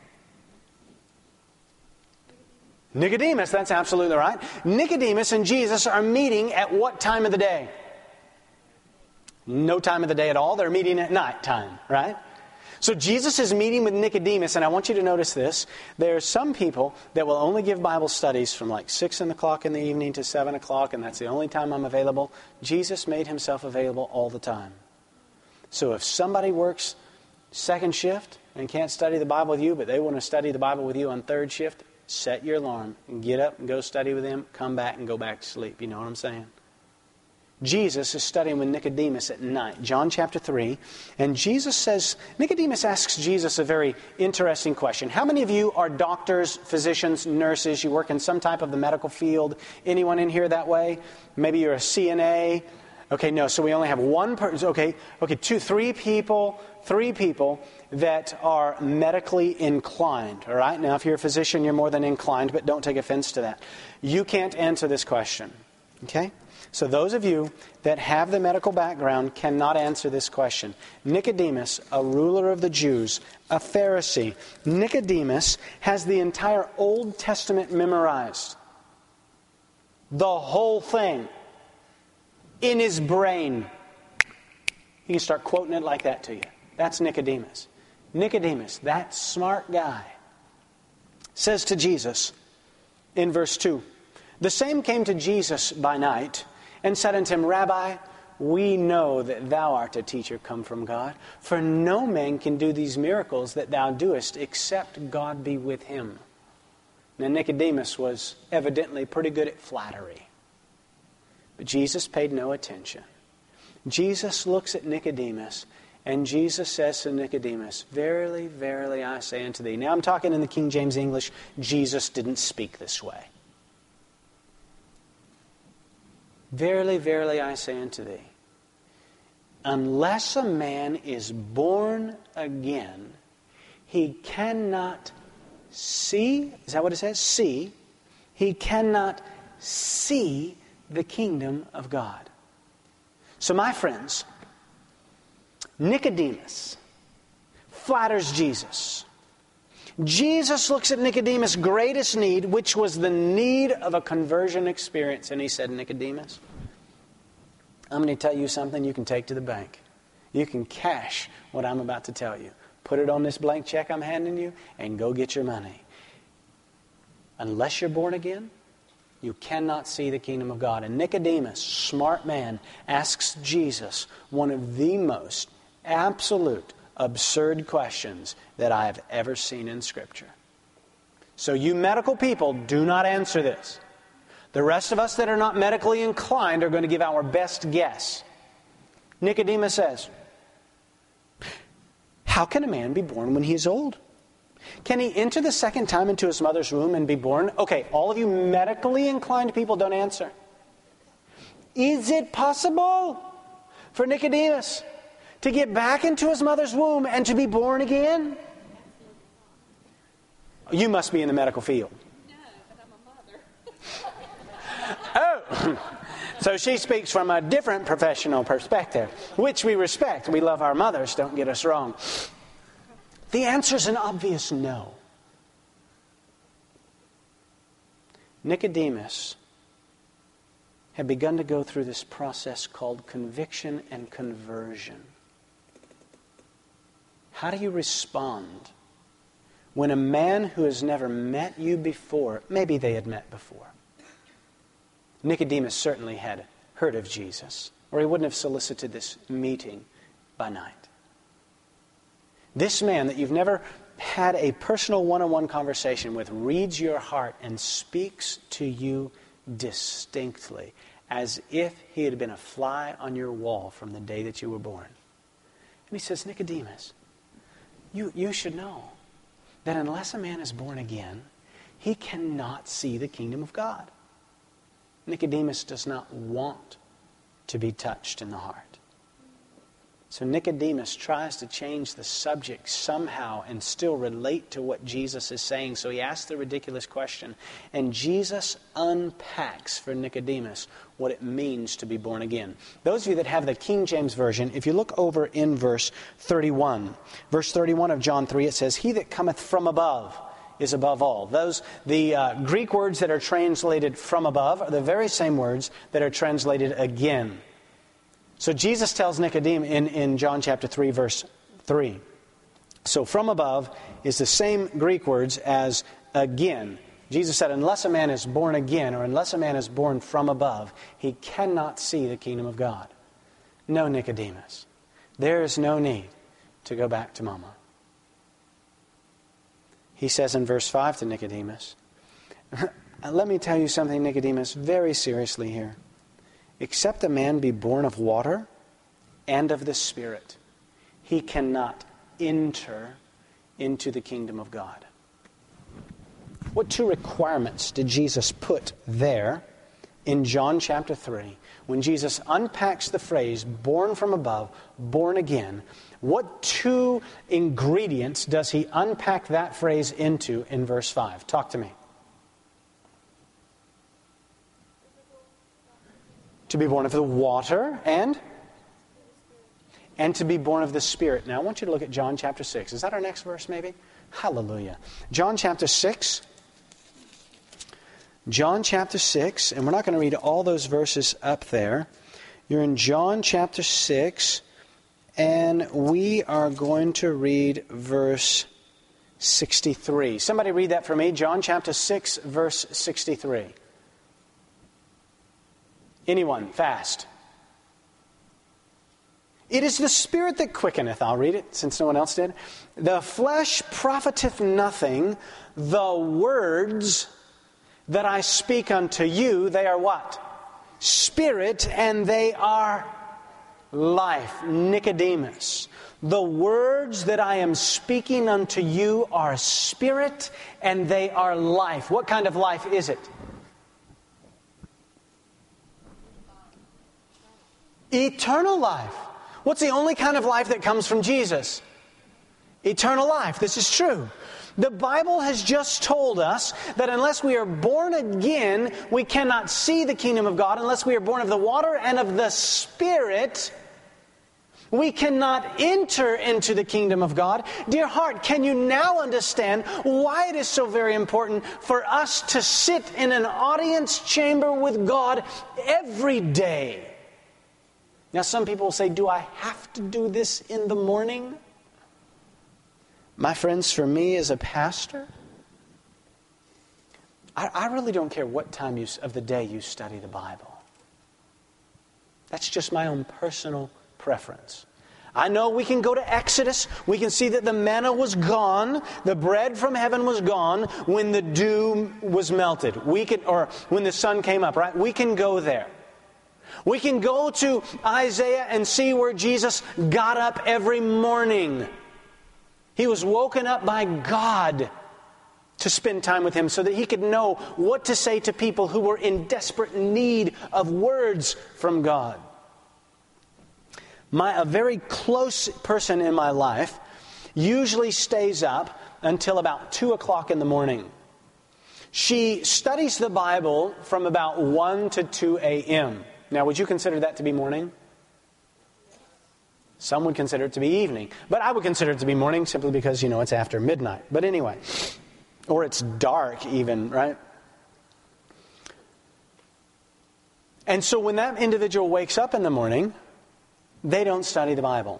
Speaker 1: Nicodemus, that's absolutely right. Nicodemus and Jesus are meeting at what time of the day? No time of the day at all. They're meeting at night time, right? So Jesus is meeting with Nicodemus, and I want you to notice this. There are some people that will only give Bible studies from like six o'clock in the evening to seven o'clock, and that's the only time I'm available. Jesus made himself available all the time. So if somebody works second shift and can't study the Bible with you, but they want to study the Bible with you on third shift, set your alarm and get up and go study with them, come back and go back to sleep. You know what I'm saying? Jesus is studying with Nicodemus at night. John chapter three. And Jesus says, Nicodemus asks Jesus a very interesting question. How many of you are doctors, physicians, nurses? You work in some type of the medical field? Anyone in here that way? Maybe you're a C N A? Okay, no, so we only have one person. Okay, okay, two, three people, three people that are medically inclined. All right, now if you're a physician, you're more than inclined, but don't take offense to that. You can't answer this question. Okay? So those of you that have the medical background cannot answer this question. Nicodemus, a ruler of the Jews, a Pharisee. Nicodemus has the entire Old Testament memorized. The whole thing. In his brain. He can start quoting it like that to you. That's Nicodemus. Nicodemus, that smart guy, says to Jesus in verse two, the same came to Jesus by night, and said unto him, Rabbi, we know that thou art a teacher come from God, for no man can do these miracles that thou doest, except God be with him. Now Nicodemus was evidently pretty good at flattery. But Jesus paid no attention. Jesus looks at Nicodemus, and Jesus says to Nicodemus, Verily, verily, I say unto thee. Now I'm talking in the King James English. Jesus didn't speak this way. Verily, verily, I say unto thee, unless a man is born again, he cannot see, is that what it says? See. He cannot see the kingdom of God. So my friends, Nicodemus flatters Jesus. Jesus looks at Nicodemus' greatest need, which was the need of a conversion experience. And he said, Nicodemus, I'm going to tell you something you can take to the bank. You can cash what I'm about to tell you. Put it on this blank check I'm handing you and go get your money. Unless you're born again, you cannot see the kingdom of God. And Nicodemus, smart man, asks Jesus one of the most absolute, absurd questions that I have ever seen in Scripture. So you medical people, do not answer this. The rest of us that are not medically inclined are going to give our best guess. Nicodemus says, how can a man be born when he is old? Can he enter the second time into his mother's womb and be born? Okay, all of you medically inclined people, don't answer. Is it possible for Nicodemus to get back into his mother's womb and to be born again? You must be in the medical field.
Speaker 4: No, but I'm a mother.
Speaker 1: Oh, so she speaks from a different professional perspective, which we respect. We love our mothers, don't get us wrong. The answer is an obvious no. Nicodemus had begun to go through this process called conviction and conversion. How do you respond when a man who has never met you before, maybe they had met before. Nicodemus certainly had heard of Jesus, or he wouldn't have solicited this meeting by night. This man that you've never had a personal one-on-one conversation with reads your heart and speaks to you distinctly, as if he had been a fly on your wall from the day that you were born. And he says, Nicodemus, you, you should know that unless a man is born again, he cannot see the kingdom of God. Nicodemus does not want to be touched in the heart. So Nicodemus tries to change the subject somehow and still relate to what Jesus is saying. So he asks the ridiculous question. And Jesus unpacks for Nicodemus what it means to be born again. Those of you that have the King James Version, if you look over in verse thirty-one, verse thirty-one of John three, it says, "He that cometh from above is above all." Those, the uh, Greek words that are translated from above are the very same words that are translated again. So Jesus tells Nicodemus in, in John chapter three, verse three. So from above is the same Greek words as again. Jesus said, unless a man is born again, or unless a man is born from above, he cannot see the kingdom of God. No, Nicodemus, there is no need to go back to mama. He says in verse five to Nicodemus, let me tell you something, Nicodemus, very seriously here. Except a man be born of water and of the Spirit, he cannot enter into the kingdom of God. What two requirements did Jesus put there in John chapter three? When Jesus unpacks the phrase, born from above, born again, what two ingredients does he unpack that phrase into in verse five? Talk to me. To be born of the water and? And to be born of the Spirit. Now I want you to look at John chapter six. Is that our next verse maybe? Hallelujah. John chapter six. John chapter six. And we're not going to read all those verses up there. You're in John chapter six. And we are going to read verse sixty-three. Somebody read that for me. John chapter six, verse sixty-three. Anyone, fast. It is the Spirit that quickeneth. I'll read it since no one else did. The flesh profiteth nothing. The words that I speak unto you, they are what? Spirit, and they are life. Nicodemus, the words that I am speaking unto you are spirit, and they are life. What kind of life is it? Eternal life. What's the only kind of life that comes from Jesus? Eternal life. This is true. The Bible has just told us that unless we are born again, we cannot see the kingdom of God. Unless we are born of the water and of the Spirit, we cannot enter into the kingdom of God. Dear heart, can you now understand why it is so very important for us to sit in an audience chamber with God every day? Now, some people will say, do I have to do this in the morning? My friends, for me as a pastor, I, I really don't care what time you, of the day you study the Bible. That's just my own personal preference. I know we can go to Exodus. We can see that the manna was gone. The bread from heaven was gone when the dew was melted. We can, or when the sun came up, right? We can go there. We can go to Isaiah and see where Jesus got up every morning. He was woken up by God to spend time with Him so that He could know what to say to people who were in desperate need of words from God. My, a very close person in my life usually stays up until about two o'clock in the morning. She studies the Bible from about one to two a.m. Now, would you consider that to be morning? Some would consider it to be evening. But I would consider it to be morning simply because, you know, it's after midnight. But anyway, or it's dark even, right? And so when that individual wakes up in the morning, they don't study the Bible.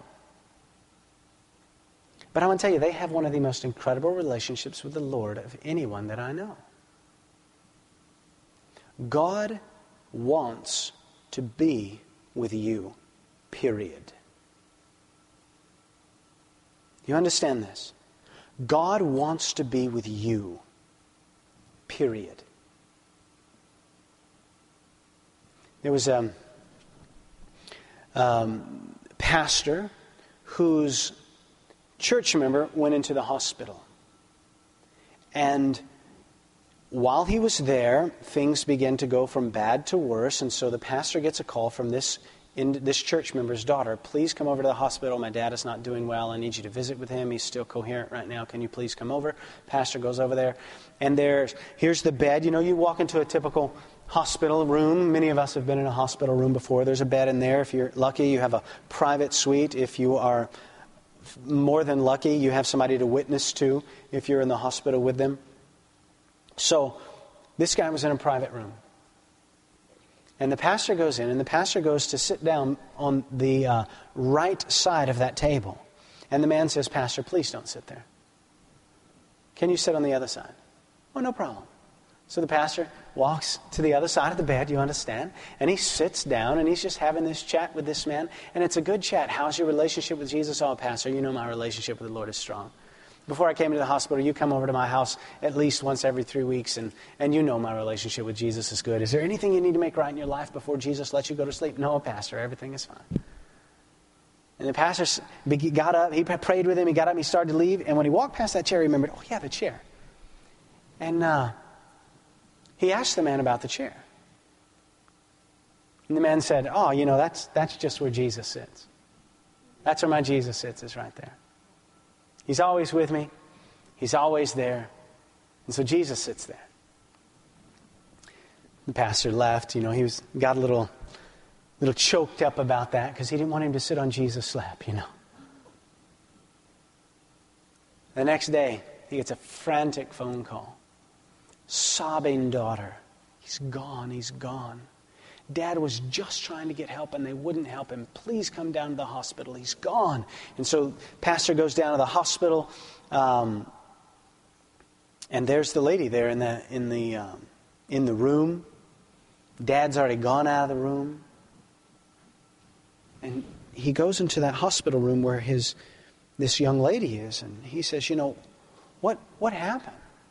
Speaker 1: But I want to tell you, they have one of the most incredible relationships with the Lord of anyone that I know. God wants to be with you, period. You understand this? God wants to be with you, period. There was a um, pastor whose church member went into the hospital. And while he was there, things began to go from bad to worse. And so the pastor gets a call from this in this church member's daughter. Please come over to the hospital. My dad is not doing well. I need you to visit with him. He's still coherent right now. Can you please come over? Pastor goes over there. And there's here's the bed. You know, you walk into a typical hospital room. Many of us have been in a hospital room before. There's a bed in there. If you're lucky, you have a private suite. If you are more than lucky, you have somebody to witness to if you're in the hospital with them. So this guy was in a private room. And the pastor goes in, and the pastor goes to sit down on the uh, right side of that table. And the man says, Pastor, please don't sit there. Can you sit on the other side? Oh, no problem. So the pastor walks to the other side of the bed, you understand, and he sits down, and he's just having this chat with this man. And it's a good chat. How's your relationship with Jesus? Oh, Pastor, you know my relationship with the Lord is strong. Before I came to the hospital, you come over to my house at least once every three weeks, and, and you know my relationship with Jesus is good. Is there anything you need to make right in your life before Jesus lets you go to sleep? No, Pastor, everything is fine. And the pastor got up, he prayed with him, he got up, and he started to leave, and when he walked past that chair, he remembered, oh yeah, the chair. And uh, he asked the man about the chair. And the man said, oh, you know, that's that's just where Jesus sits. That's where my Jesus sits, is right there. He's always with me. He's always there. And so Jesus sits there. The pastor left. You know, he was got a little, little choked up about that because he didn't want him to sit on Jesus' lap, you know. The next day, he gets a frantic phone call. Sobbing daughter. He's gone. He's gone. Dad was just trying to get help and they wouldn't help him. Please come down to the hospital. He's gone. And so pastor goes down to the hospital, um, and there's the lady there in the in the um, in the room. Dad's already gone out of the room, and he goes into that hospital room where his this young lady is, and he says, "You know, what what happened?"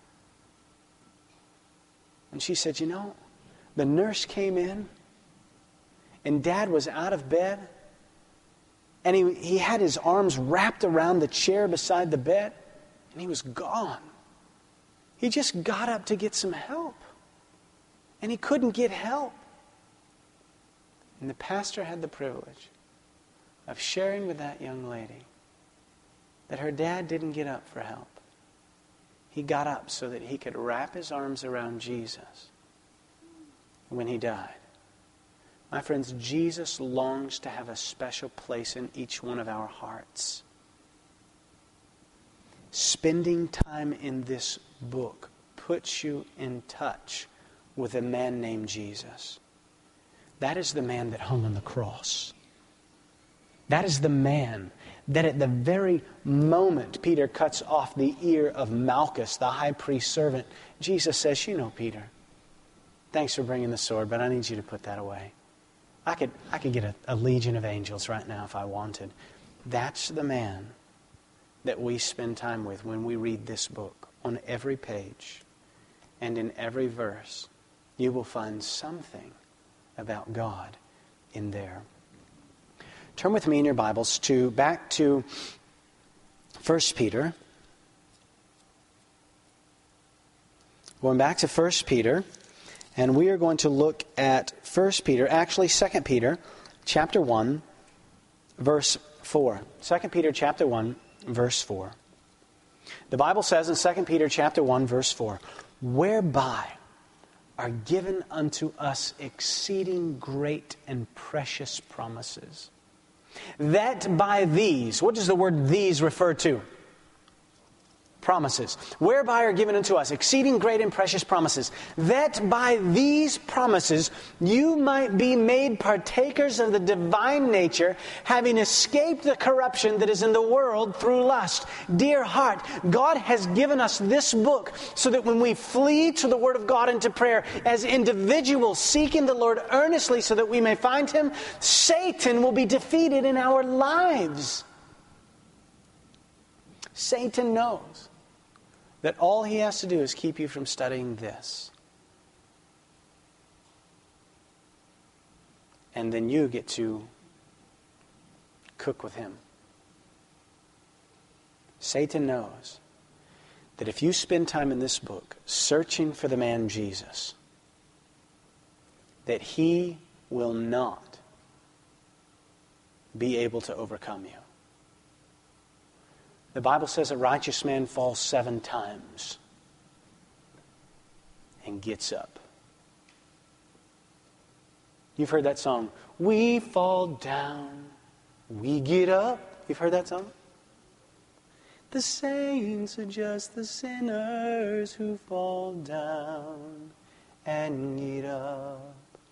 Speaker 1: And she said, "You know, the nurse came in." And Dad was out of bed, and he, he had his arms wrapped around the chair beside the bed, and he was gone. He just got up to get some help, and he couldn't get help. And the pastor had the privilege of sharing with that young lady that her dad didn't get up for help. He got up so that he could wrap his arms around Jesus when he died. My friends, Jesus longs to have a special place in each one of our hearts. Spending time in this book puts you in touch with a man named Jesus. That is the man that hung on the cross. That is the man that at the very moment Peter cuts off the ear of Malchus, the high priest servant, Jesus says, you know, Peter, thanks for bringing the sword, but I need you to put that away. I could, I could get a, a legion of angels right now if I wanted. That's the man that we spend time with when we read this book. On every page and in every verse, you will find something about God in there. Turn with me in your Bibles to back to First Peter. Going back to First Peter, and we are going to look at First Peter, actually Second Peter, chapter one, verse four. Second Peter chapter one, verse four. The Bible says in Second Peter chapter one, verse four, whereby are given unto us exceeding great and precious promises, that by these, what does the word these refer to? Promises. Whereby are given unto us exceeding great and precious promises, that by these promises you might be made partakers of the divine nature, having escaped the corruption that is in the world through lust. Dear heart, God has given us this book so that when we flee to the Word of God and to prayer as individuals seeking the Lord earnestly so that we may find Him, Satan will be defeated in our lives. Satan knows that all he has to do is keep you from studying this. And then you get to cook with him. Satan knows that if you spend time in this book searching for the man Jesus, that he will not be able to overcome you. The Bible says a righteous man falls seven times and gets up. You've heard that song, we fall down, we get up. You've heard that song? The saints are just the sinners who fall down and get up.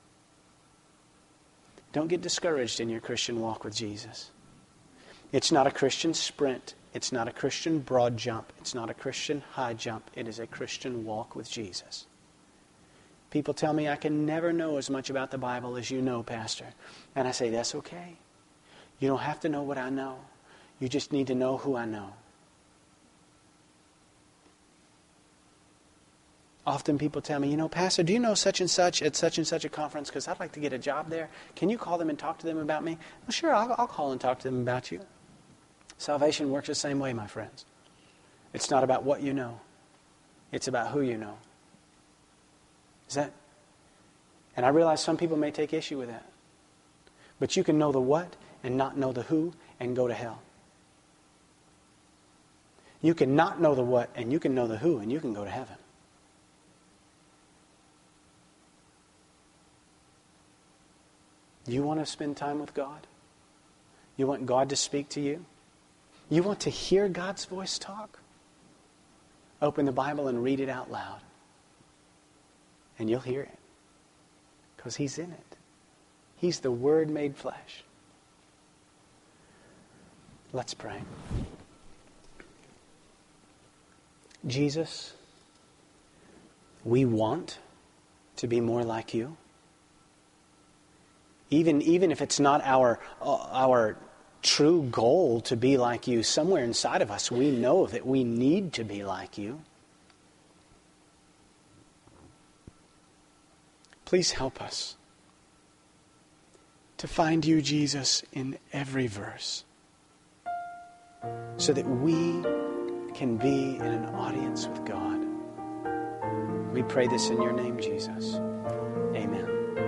Speaker 1: Don't get discouraged in your Christian walk with Jesus. It's not a Christian sprint. It's not a Christian broad jump. It's not a Christian high jump. It is a Christian walk with Jesus. People tell me I can never know as much about the Bible as you know, Pastor. And I say, that's okay. You don't have to know what I know. You just need to know who I know. Often people tell me, you know, Pastor, do you know such and such at such and such a conference? Because I'd like to get a job there. Can you call them and talk to them about me? Well, sure, I'll, I'll call and talk to them about you. Salvation works the same way, my friends. It's not about what you know. It's about who you know. Is that? And I realize some people may take issue with that. But you can know the what and not know the who and go to hell. You can not know the what and you can know the who and you can go to heaven. You want to spend time with God? You want God to speak to you? You want to hear God's voice talk? Open the Bible and read it out loud. And you'll hear it. Because He's in it. He's the Word made flesh. Let's pray. Jesus, we want to be more like You. Even, even if it's not our, uh, our true goal to be like You, somewhere inside of us we know that we need to be like You. Please help us to find You, Jesus, in every verse so that we can be in an audience with God. We pray this in Your name, Jesus. Amen.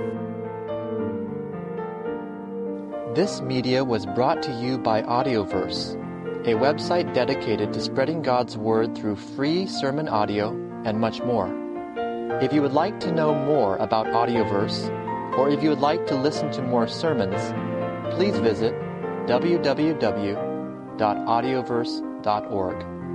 Speaker 6: This media was brought to you by Audioverse, a website dedicated to spreading God's Word through free sermon audio and much more. If you would like to know more about Audioverse, or if you would like to listen to more sermons, please visit w w w dot audioverse dot org.